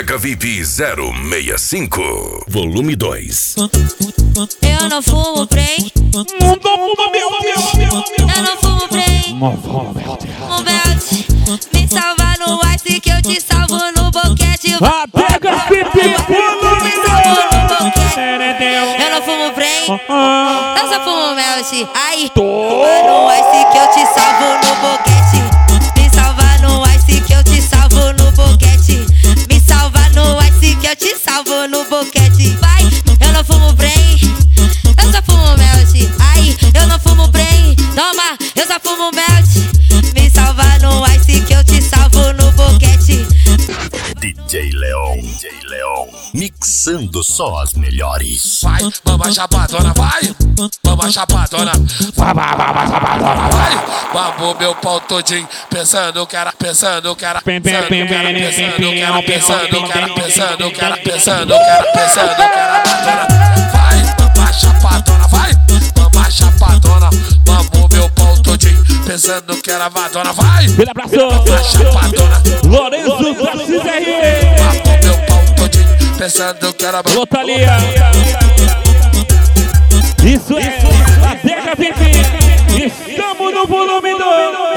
Adega VIP 065, volume 2. Eu não fumo prem. Não fuma meu Deus. Eu não fumo prem. Fumo belt. Me salva no ice que eu te salvo no boquete. Adega VIP volume 2. Eu não fumo prem. Eu só fumo melt. Ai, no ice que eu te salvo no boquete. Me salva no ice que eu te salvo no boquete. Me salva no ice que eu te salvo no boquete. Vai, eu não fumo prem. Eu só fumo melt. Ai, eu não fumo prem. Toma, eu só fumo melt. Me salva no ice que eu te salvo no boquete. DJ Leon, mixando só as melhores. Vai, mama chapadona, vai. Mama chapadona, vai. Babou meu pau todinho, pensando que era. Vai, mama chapadona, vai. Mama chapadona, babou meu pau todinho, pensando que era vadona, vai. Aquele abraço. Mama chapadona, Lourenço Garcês R. babou meu pau todinho, pensando que era Lotalia. Isso é Adega VIP. Estamos no volume 2.